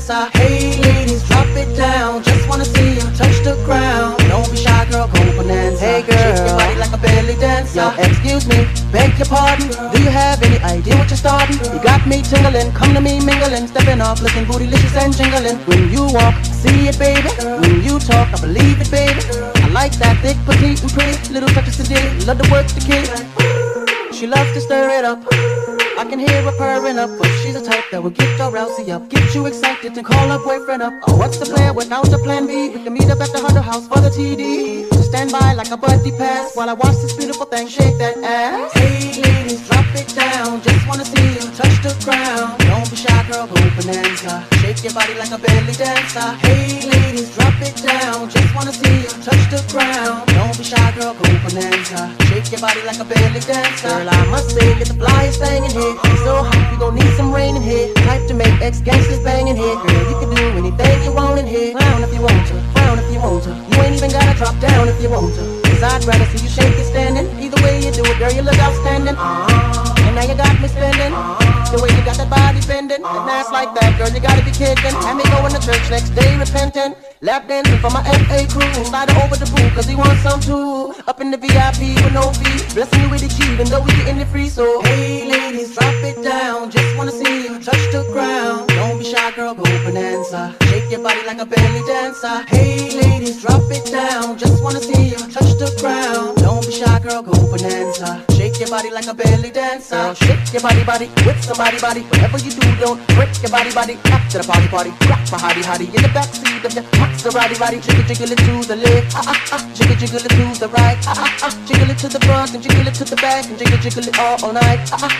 dancer. Hey ladies, drop it down. Just wanna see you touch the ground. Don't be shy, girl, go bonanza. Hey girl, shake your body like a belly dancer. Yo, excuse me, beg your pardon. Do you have any idea what you're starting? You got me tingling, come to me mingling, stepping off, looking bootylicious and jingling. When you walk, see it, baby. When you talk, I believe it, baby. I like that thick, petite, and pretty. Little touches today, love to work the kid. She loves to stir it up. I can hear her purring up, but she's a type that will get your rousey up, get you excited and call her boyfriend up. Oh, what's the plan without the plan B? We can meet up at the Hunter House for the TD. Stand by like a buddy pass while I watch this beautiful thing shake that ass. Hey ladies, drop it down. Just wanna see you touch the ground. Don't be shy, girl, go bonanza. Shake your body like a belly dancer. Hey ladies, drop it down. Just wanna see you touch the ground. Don't be shy, girl, go bonanza. Shake your body like a belly dancer. Girl, I must say, you're the flyest thing in here. So hot, you gon' need some rain in here. Type to make ex-gangsters bang in here. Girl, you can do anything you want in here. Clown if you want to, frown if you want to. You ain't even gotta drop down if you want to. Cause I'd rather see you shake it standing. Either way you do it, girl, you look outstanding. And now you got me spending. The way you got that body bending. And ass like that, girl, you gotta be kidding. Had me going to church next day repenting. Lap dancing for my FA crew. Slide her over the booth, cause he wants some too. Up in the VIP with no fee. Blessing you with the key, even though we getting it free. So, hey ladies, drop it down. Just wanna see you touch the ground. Don't be shy, girl, go bonanza. Shake your body like a belly dancer. Hey ladies, drop it down. Just wanna see you touch the ground. Don't be shy, girl, go bonanza. Shake your body like a belly dancer. Girl, shake your body with somebody body. Whatever you do, don't break your body. After the party, rock for hottie in the backseat of your Maserati. Jiggle it to the left, jiggle it to the right, jiggle it to the front and jiggle it to the back and jiggle it all night.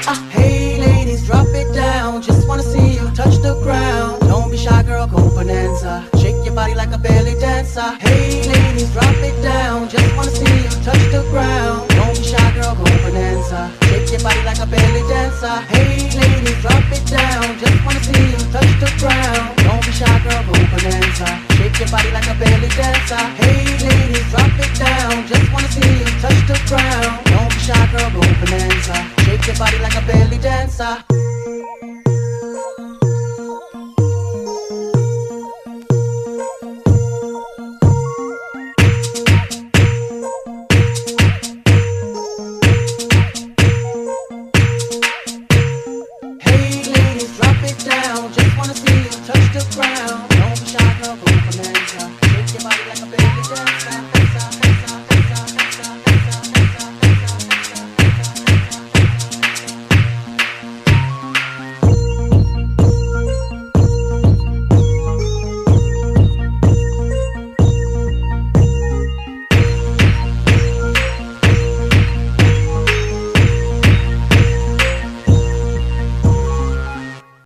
Hey ladies, drop it down. Just wanna see you touch the ground. Don't be shy, girl, go bonanza. Shake your body like a belly dancer. Hey ladies, drop it down. Just wanna see you touch the ground. Don't be shy, girl, go bonanza. Shake your body like a belly dancer. Hey ladies, drop it down. Just wanna see you touch the ground. Don't be shy, girl, go bonanza. Shake your body like a belly dancer. Hey ladies, drop it down. Just wanna see you touch the ground. Don't be shy, girl, go bonanza. Shake your body like a belly dancer.